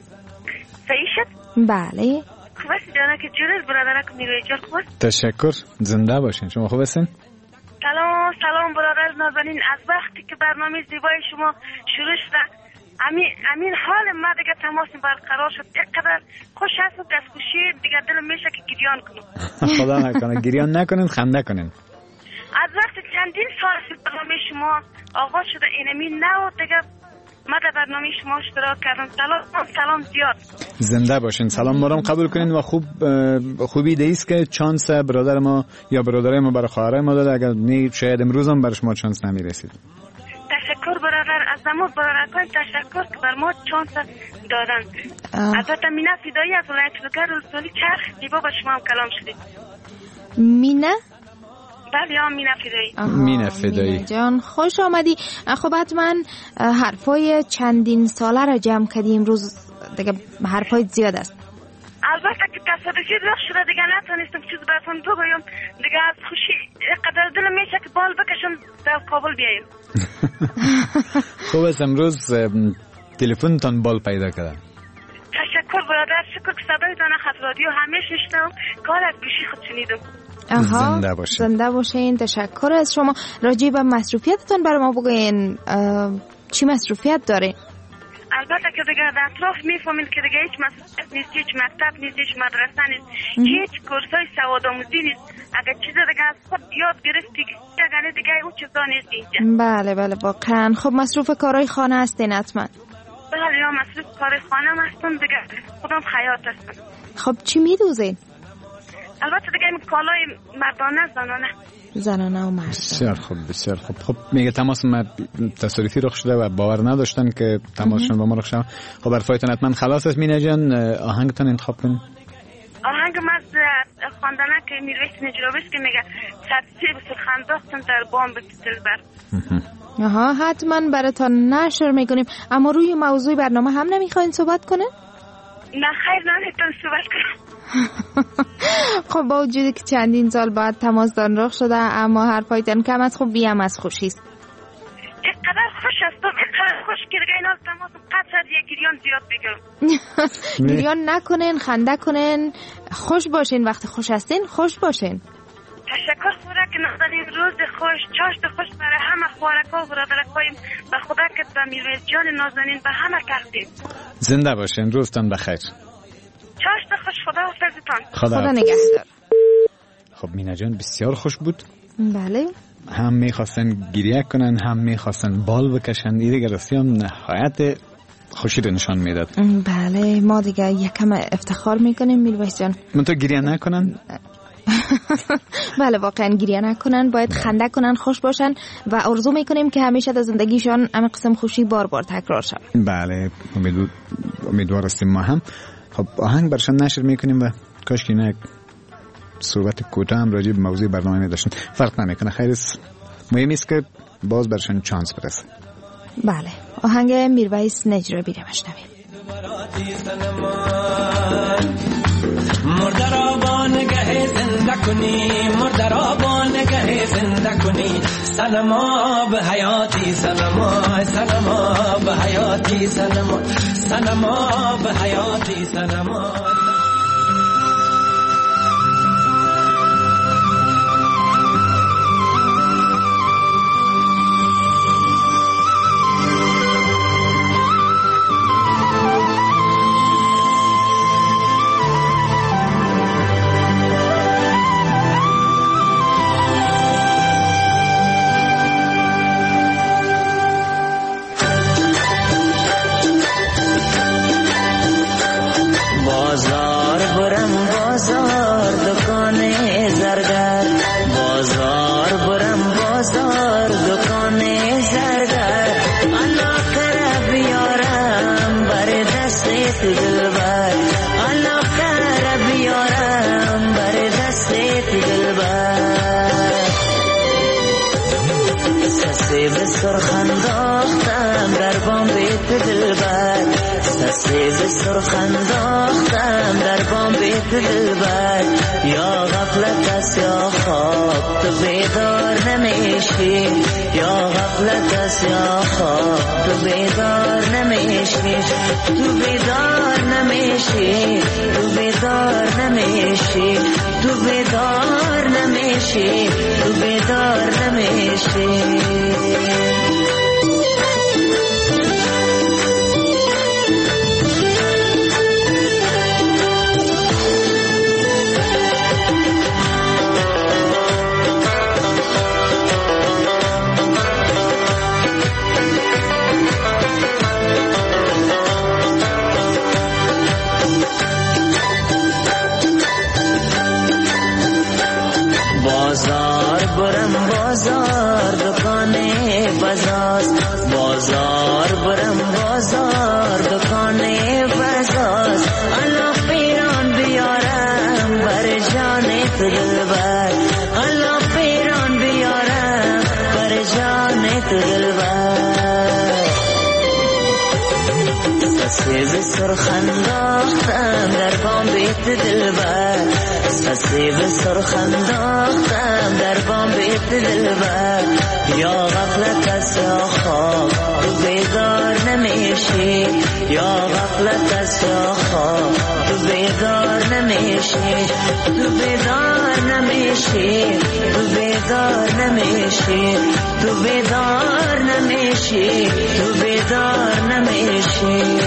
صحیح شد؟ بله. خوب است جانا که جورت برادرک میروی جان خوب است؟ تشکر، زنده باشین. شما خوب هستین؟ سلام سلام برادر نازنین، از وقتی که برنامه زیبای شما شروع شد امین امین حال ما دیگه تماس برقرار شد. اینقدر خوش هست و دست خوشی دیگه دلم میشه که گریان کنم. خدا نکنه گریان نکنین، خنده کنین. از وقتی چندین سال برنامه شما آغاز شده اینمی نه دیگه ما در برنامه شما اشتراک کردم. سلام سلام زیاد. زنده باشین. سلام ما رو قبول کنین و خوب خوبی دیست که چانس برادر ما یا برادرای ما برای خواهرای ما داده. اگر نه شاید امروز هم برای شما چانس نمیرسید. تشکر برادر، از دمو برادران تشکر که بر ما چانس دادن. البته مینا فدایی از ولایت لوگر رسولی چرخ زیبا با شما هم کلام شدید. مینا؟ بله یا مینا فدایی. مینا فدایی جان خوش آمدی. خب حتما حرفای چندین ساله را جمع کردیم امروز دیگه، حرفای زیاد است. البته که تصادفی رخ شده دیگه نتونستم چیز براتون بگویم دیگه. از خوشی قدر دلم میشه که بال بکشم در کابل بیایم. خوب است امروز تلفنتان بال پیدا کرده. تشکر برادر، شکر که صدایتان خط رادیو همیشه شنیدم، کار از گوشی خود شنیدم. آها زنده باشین. زنده باشین. تشکر از شما. راجع به مصروفیتتان برای ما بگوین، چی مصروفیت داره؟ البته که دیگه در اطراف میفهمین که دیگه هیچ مصروفیت نیست، هیچ مکتب نیست، هیچ مدرسه نیست، هیچ کورسای سوادآموزی نیست. اگر چیز دیگه از خود یاد گرفتی دیگه دیگه اون چیزا نیست اینجا. بله بله واقعا. خب مصروف کارهای خانه هستین حتما؟ بله یا مصروف کار خانه هستم دیگه، خودم خیاط هستم. خب چی میدوزین؟ البته دیگه این کالای مردانه زنانه. زنانه و مرد. بسیار خوب بسیار خوب. خب میگه تماس ما تصادفی رخ شده و باور نداشتن که تماسشون با ما رخ شده. خب برفایتون حتما خلاص است. مینا جان آهنگتون انتخاب کنین. آهنگ ما از خواندنه که میرویس نجراویس که میگه سرسی به سرخنداختن در بام به دلبر. آها حتما براتون نشر میکنیم. اما روی موضوع برنامه هم نمیخواین صحبت کنه؟ نه خیر نمیتون صحبت کنم. خب با وجودی که چندین سال بعد تماستان رخ شده اما حرفایتان کم از خوب بیم از خوشی است. اینقدر خوش هستم، اینقدر خوش که دیگه اینا تماسم قطع از یک گریان زیاد بگم. گریان نکنین، خنده کنین، خوش باشین. وقتی خوش هستین خوش باشین. تشکر خدا که نازنین روز خوش چاشت خوش برای همه خوارکا و برادرکایم و خدا که به میرویس جان نازنین به همه کردیم. زنده باشین، روزتان بخیر. چاشت خوش، خدا حافظتان. خدا, خدا نگهدار. خب مینا جان بسیار خوش بود. بله. هم میخواستن گریه کنن هم میخواستن بال بکشن. این دیگه رسیان نهایت خوشی رو نشان میداد. بله ما دیگه یکم افتخار میکنیم میرویس جان. من تو گریه نکنن. بله واقعا گریه نکنن، باید خنده کنن، خوش باشن و آرزو میکنیم که همیشه در زندگیشان همین قسم خوشی بار بار تکرار شود. بله امیدوار امیدوار هستیم ما هم. خب آهنگ برشان نشر میکنیم و کاش که نه صحبت کوتاه هم راجع به موضوع برنامه می داشتن. فرق نمیکنه، خیر است. مهم است که باز برشان چانس برسه. بله آهنگ میرویس نجرابی رو بشنویم. مردرا با نگه زنده کنی، مردرا با نگه زنده کنی، سلما به حیاتی سلما، سلما به حیاتی سلما، سلما به حیاتی سلما. سرخنداختم در بام بیت دلبر، سسی به سرخنداختم در بام بیت دلبر. یا غفلت است یا خواب تو بیدار نمیشی، یا غفلت است یا خواب تو بیدار نمیشی، تو بیدار نمیشی، تو بیدار نمیشی، تو بیدار نمیشی، تو بیدار نمیشی. بازار برم بازار دکانه بازار، بازار برم بازار دکانه بازار. الله پیران بیارم بر جان تو دلبر، الله پیران بیارم بر جان تو دلبر. سسی به سرخنداختم در بام بیت دلبر، سسی به سرخنداختم در بام بیت دلبر. یا غفلت است یا خواب تو بیدار نمیشی، یا غفلت است یا خواب تو بیدار نمیشی، تو بیدار نمیشی، تو بیدار نمیشی، تو بیدار نمیشی، تو بیدار نمیشی.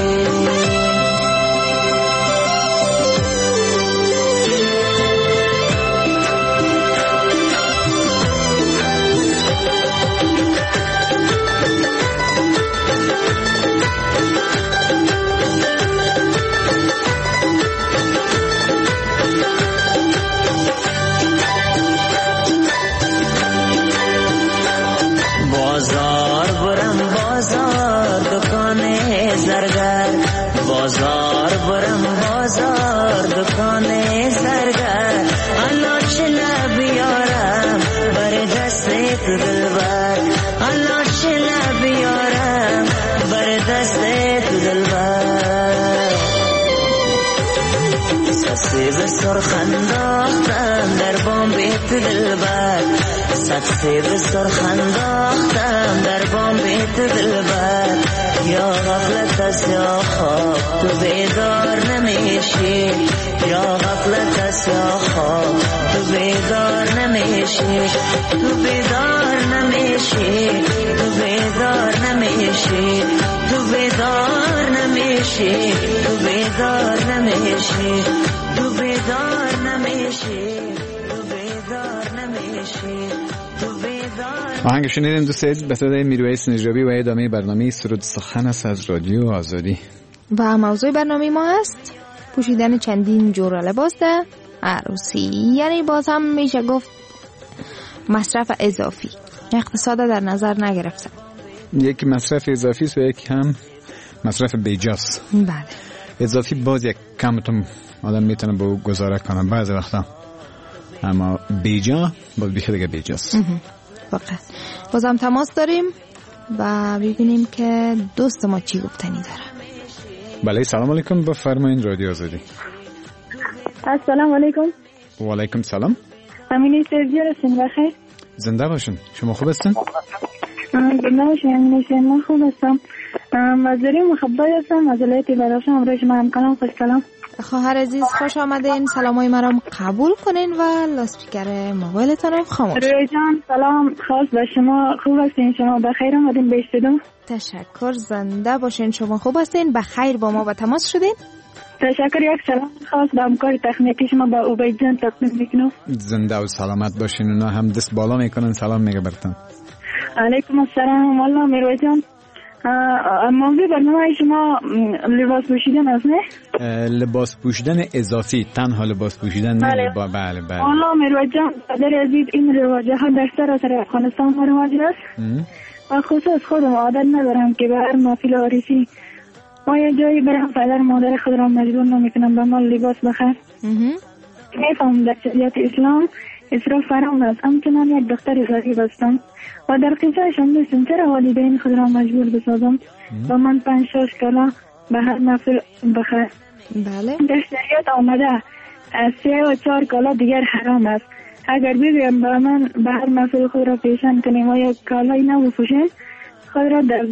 بازار برم بازار دکانه زرگر، بازار برم بازار دکانه زرگر. الله چله بیارم بر دست تو دلبر، الله چله بیارم بر دست تو دلبر. سسی به سرخنداختم در بام بیت دلبر، سسی به سرخنداختم در بام بیت دلبر. یا غفلت است یا خواب تو بیدار نمیشی، یا غفلت است یا خواب تو بیدار نمیشی، تو بیدار نمیشی، تو بیدار نمیشی، تو بیدار نمیشی، تو بیدار نمیشی، تو بیدار نمیشی، تو بیدار نمیشی، تو بیدار آهنگ شنیدیم دوست عزیز به صدای میرویس نجابی و ادامه برنامه سرود سخن است از رادیو آزادی. و موضوع برنامه ما هست پوشیدن چندین جور لباس در عروسی، یعنی باز هم میشه گفت مصرف اضافی، اقتصاد در نظر نگرفته. یک مصرف اضافی است و یک هم مصرف بیجاست. بله. اضافی باز یک کمتون آدم میتونه با گزاره کنه بعض وقتا، اما بیجا باز بیخی دیگه بیجاست. واقعا. بازم تماس داریم و ببینیم که دوست ما چی گفتنی داره. بله سلام علیکم، بفرمایید رادیو آزادی. السلام علیکم. و علیکم سلام. امینی سرجی هستین بخیر؟ زنده باشین. شما خوب هستین؟ زنده باشین. امینی سرجی من خوب هستم. مزدوری مخبر هستم از ولایت بدخشان. امروز شما هم کنم. خوش کلام. خواهر عزیز خوش آمدین. سلامای مرا قبول کنین و لاسپیکر موبایلتون رو خاموش. روی جان سلام خاص به شما. خوب هستین؟ شما بخیر آمدین به استودیو. تشکر. زنده باشین. شما خوب هستین؟ بخیر با ما با تماس شدین؟ تشکر. یک سلام خاص به همکار تکنیکی شما با عبید جان تقدیم میکنم. زنده و سلامت باشین. اونا هم دست بالا میکنن سلام میگه براتون. علیکم السلام. والله میروی جان موضوع برنامه شما لباس پوشیدن است نه؟ لباس پوشیدن اضافی، تنها لباس پوشیدن نه. بله لبا... بله بله. والله میروی جان قدر عزیز این رواجه ها در سراسر افغانستان رواج است. و خصوص خودم عادت ندارم که به هر محفل عروسی ما یه جایی برم پدر مادر خود را مجبور نمیکنم به مال لباس بخر. میفهم در شریعت اسلام اسراف حرام است. همچنان یک دختر غریب هستم و در قصه‌اش هم نیستم چرا والدین خود را مجبور بسازم و من پنج شش کالا به هر محفل بخر. بله. در شریعت آمده سه و چهار کالا دیگر حرام است. اگر بگویم به من به هر محفل خود را پیشن کنیم و یک کالای نو بپوشیم خود را در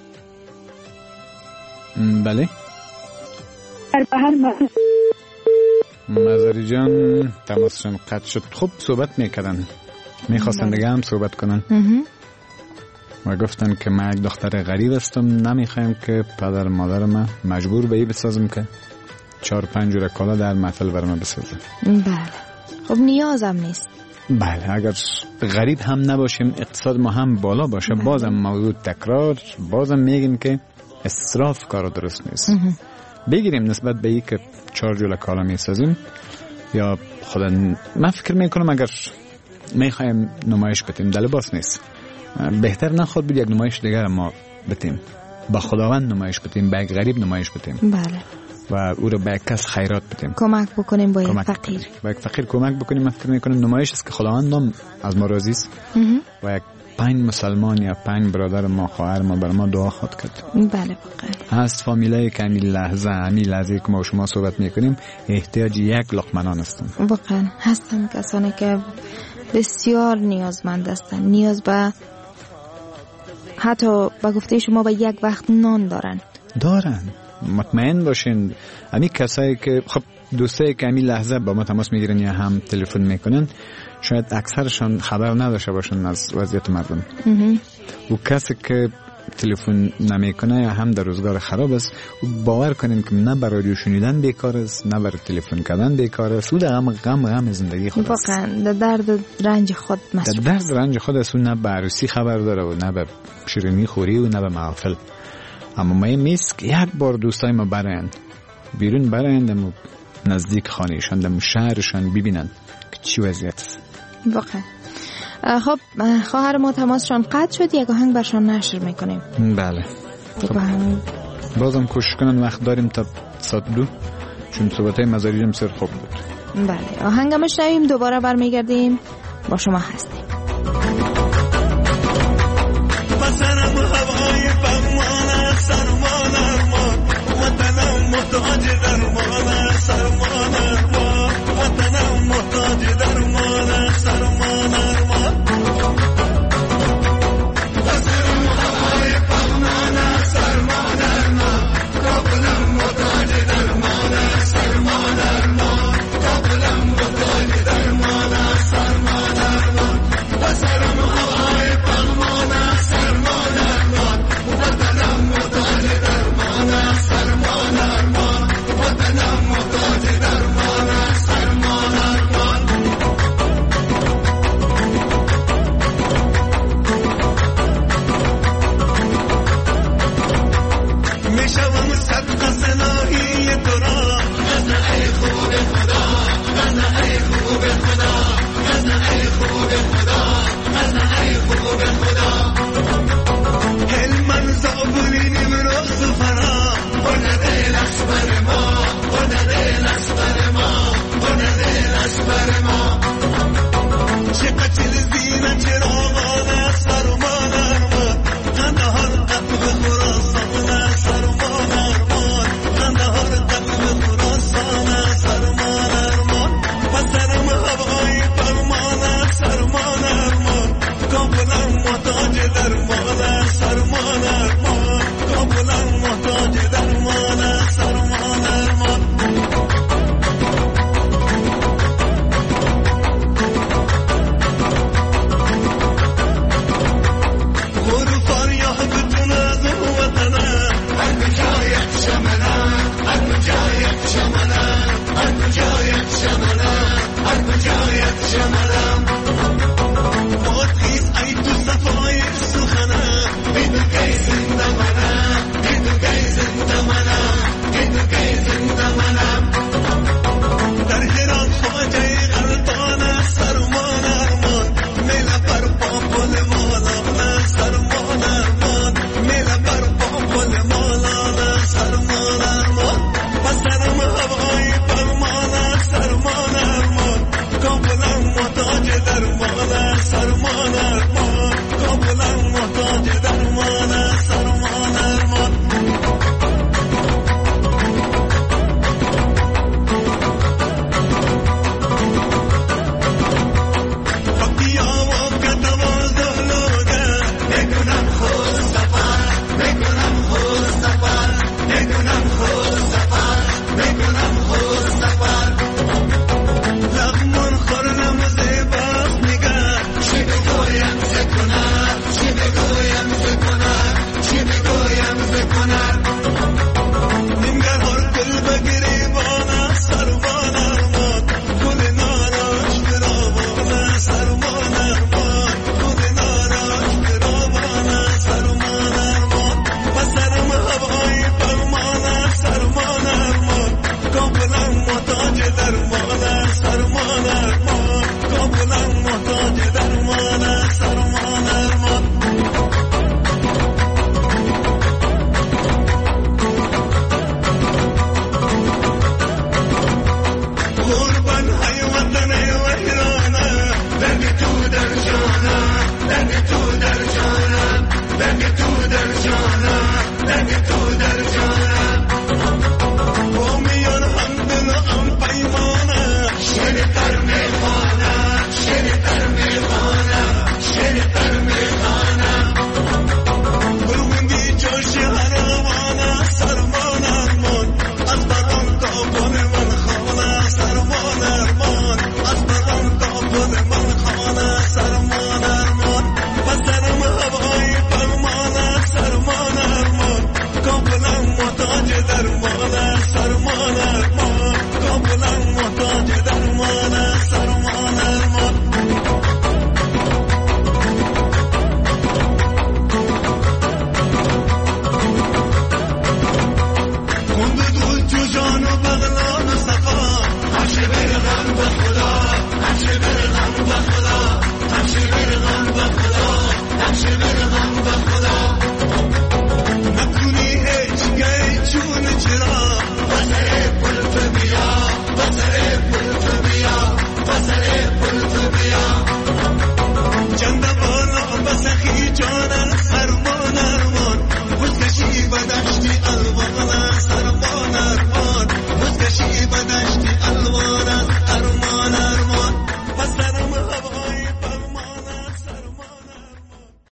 بله به هر محفل مزاری جان تماسشون قطع شد. خب صحبت میکردن، میخواستن دیگه هم صحبت کنن و گفتن که من یک دختر غریب هستم، نمیخوایم که پدر مادر من مجبور به ای بسازم که چهار پنج جور کالا در محفل برام بسازم. بله. خب نیازم نیست. بله اگر غریب هم نباشیم اقتصاد ما هم بالا باشه. بله. بازم موضوع تکرار بازم میگیم که اسراف کار درست نیست. بگیریم نسبت به ای که چهار جور کالا میسازیم یا خدا من فکر میکنم اگر میخوایم نمایش بتیم در لباس نیست، بهتر نه خود بود یک نمایش دیگر ما بتیم، با خداوند نمایش بتیم، با یک غریب نمایش بتیم. بله. و او رو به یک کس خیرات بتیم، کمک بکنیم با یک فقیر، با یک فقیر کمک بکنیم. من فکر میکنم نمایش است که خداوند هم از ما راضی است و یک پنج مسلمان یا پنج برادر ما خواهر ما بر ما دعا خواهد کرد. بله واقعا. هست فامیلای که همین لحظه همین لحظه که ما و شما صحبت میکنیم احتیاج یک لقمه نان هستن. واقعا هستن کسانی که بسیار نیازمند هستن، نیاز به حتی با گفته شما به یک وقت نان دارن دارن مطمئن باشین. همین کسایی که خب دوستایی که همین لحظه با ما تماس میگیرن یا هم تلفن میکنن شاید اکثرشان خبر نداشته باشن از وضعیت مردم. و کسی که تلفن نمیکنه یا هم در روزگار خراب است باور کنین که نه برای رادیو شنیدن بیکار است نه برای تلفن کردن بیکار است. او در غم غم غم زندگی خود است. واقعا در درد رنج خود مصروف در درد رنج خود است. نه به عروسی خبر داره و نه به شیرینی خوری و نه به محافل. اما مهم نیست که یک بار دوستای ما برایند بیرون برایند و نزدیک خانهشان در شهرشان ببینن که چی وضعیت است. واقعا. خب خواهر ما تماسشان قطع شد، یک آهنگ برشان نشر میکنیم. بله. خب بازم کوشش کنن وقت داریم تا ساعت دو چون صحبتای مزاری جم سر خوب بود. بله آهنگ مشنویم دوباره برمیگردیم با شما هستیم.